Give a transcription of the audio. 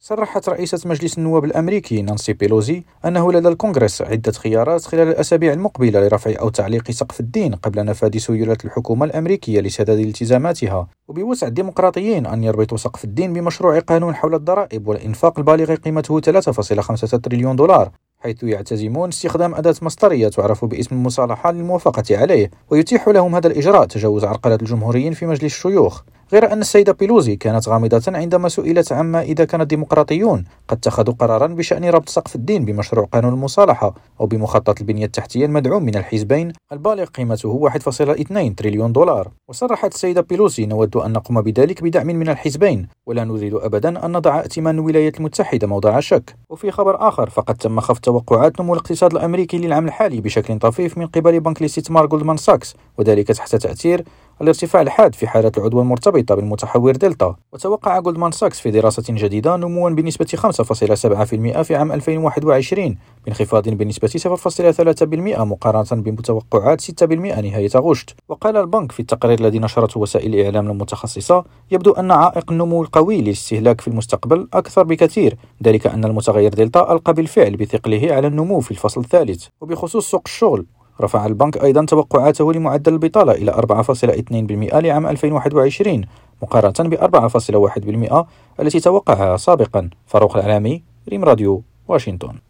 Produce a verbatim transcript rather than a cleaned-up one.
صرحت رئيسة مجلس النواب الأمريكي نانسي بيلوزي أنه لدى الكونغرس عدة خيارات خلال الأسابيع المقبلة لرفع أو تعليق سقف الدين قبل نفاذ سيولة الحكومة الأمريكية لسداد التزاماتها، وبوسع الديمقراطيين أن يربطوا سقف الدين بمشروع قانون حول الضرائب والإنفاق البالغ قيمته ثلاثة فاصلة خمسة تريليون دولار، حيث يعتزمون استخدام أداة مصدرية تعرف باسم المصالحة للموافقة عليه، ويتيح لهم هذا الإجراء تجاوز عرقلة الجمهوريين في مجلس الشيوخ. غير أن السيدة بيلوزي كانت غامضة عندما سئلت عما إذا كان الديمقراطيون قد اتخذوا قرارا بشأن ربط سقف الدين بمشروع قانون المصالحة أو بمخطط البنية التحتية المدعوم من الحزبين البالغ قيمته واحد فاصلة اثنين تريليون دولار. وصرحت السيدة بيلوزي: نود أن نقوم بذلك بدعم من الحزبين، ولا نريد أبدا أن نضع ائتمان الولايات المتحدة موضع شك. وفي خبر آخر، فقد تم خفض توقعات نمو الاقتصاد الأمريكي للعام الحالي بشكل طفيف من قبل بنك الاستثمار جولدمان ساكس، وذلك تحت تأثير الارتفاع الحاد في حالة العدوى المرتبطة بالمتحور دلتا. وتوقع جولدمان ساكس في دراسة جديدة نموا بنسبة خمسة فاصلة سبعة بالمئة في عام ألفين وواحد وعشرين، بانخفاض بنسبة صفر فاصلة ثلاثة بالمئة مقارنة بمتوقعات ستة بالمئة نهاية أغسطس. وقال البنك في التقرير الذي نشرته وسائل الإعلام المتخصصة: يبدو أن عائق النمو القوي للاستهلاك في المستقبل أكثر بكثير، ذلك أن المتغير دلتا ألقى بالفعل بثقله على النمو في الفصل الثالث. وبخصوص سوق الشغل، رفع البنك أيضا توقعاته لمعدل البطالة إلى أربعة فاصلة اثنين بالمئة لعام ألفين وواحد وعشرين مقارنة ب أربعة فاصلة واحد بالمئة التي توقعها سابقا. فاروق العلامي، ريم راديو، واشنطن.